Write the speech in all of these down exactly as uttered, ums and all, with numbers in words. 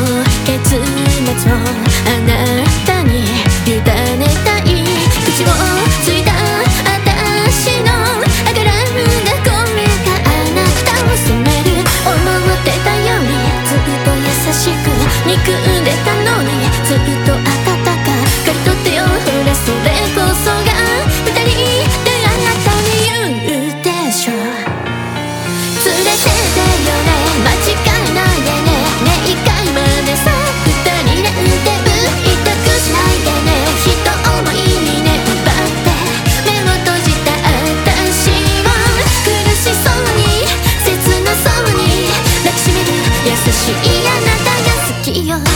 結末をあなたに委ねたい。口をついた私のあがらんだ声があなたを責める。思ってたよりずっと優しく憎んでたのにずっと温か刈り取ってよほらそれこそが二人であなたに言うでしょ。連れてってよね間違いないでねね一回までさ二人なんて言いたくしないでね。一思いにね奪って目を閉じた私は苦しそうに切なそうに抱きしめる優しいあなたが好きよ。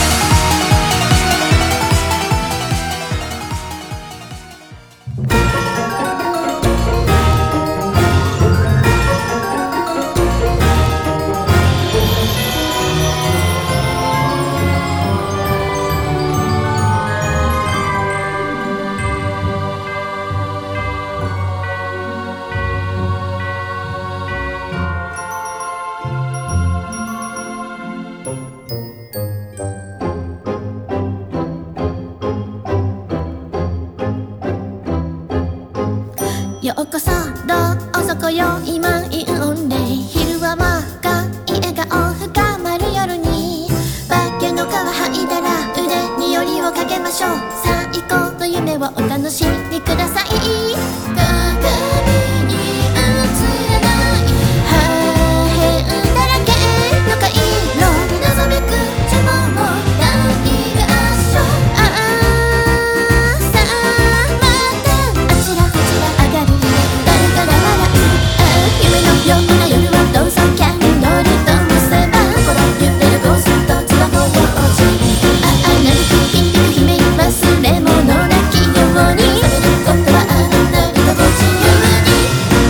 ようこそどうぞこよい満員御礼。昼は真っ赤い笑顔深まる夜に化けの皮剥いだら腕によりをかけましょう。最高の夢をお楽しみください。鏡に映らない破片だらけの回路謎めく呪文を大合唱。ああさあまたあちらこちら上がる誰から笑う。ああ夢のような夜をどうぞキャンドルともせば心揺れるゴーストつばご用心。ああなるく響く悲鳴忘れ物なきようにされることはあなるとご自由に。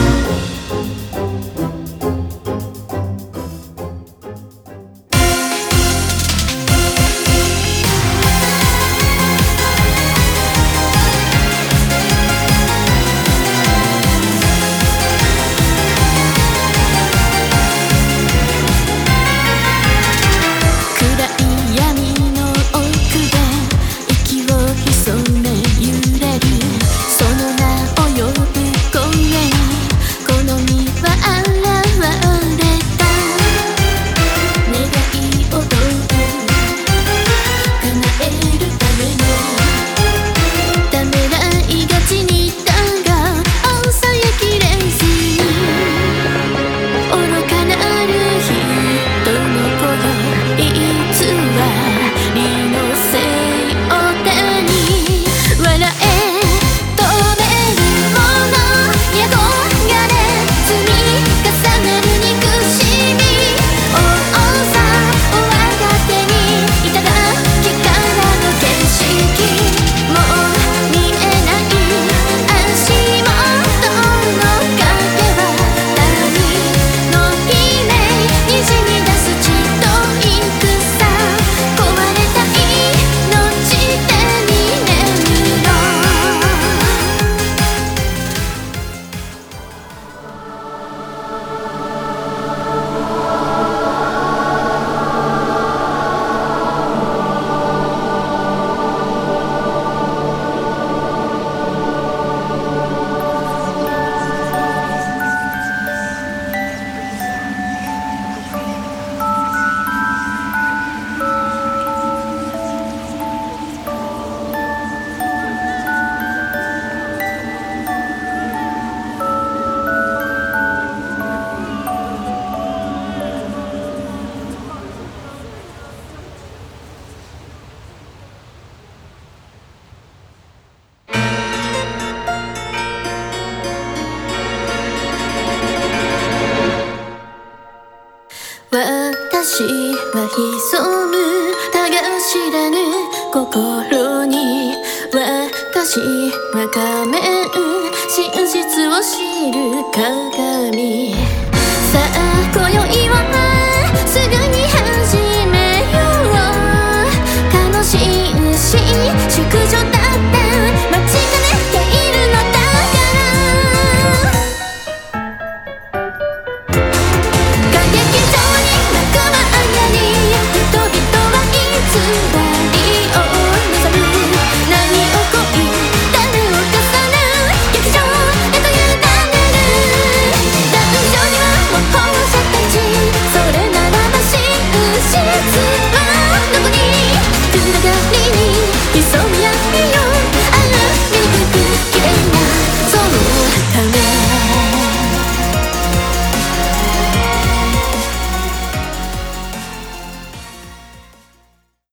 暗い闇の奥で息を潜め揺れるその名を呼ぶ声に好みは現れた。願いをどう叶えるためのためらいがちにだが抑えきれずに愚かなる人の声偽りのせいを手に笑え止めるものや憧れ積み重ねる憎しみ王さを我が手にいただきからの景色もう見えない足元の影は谷の悲鳴にじみ出す血とインクさ壊れた命手に眠ろう。私は潜むたが知らぬ心に私は仮面真実を知る鏡さあ今宵はすぐに始めよう。楽しいし淑女だって待ちかねているのだから歌劇場に幕間に人々はい暗がりに潜み合う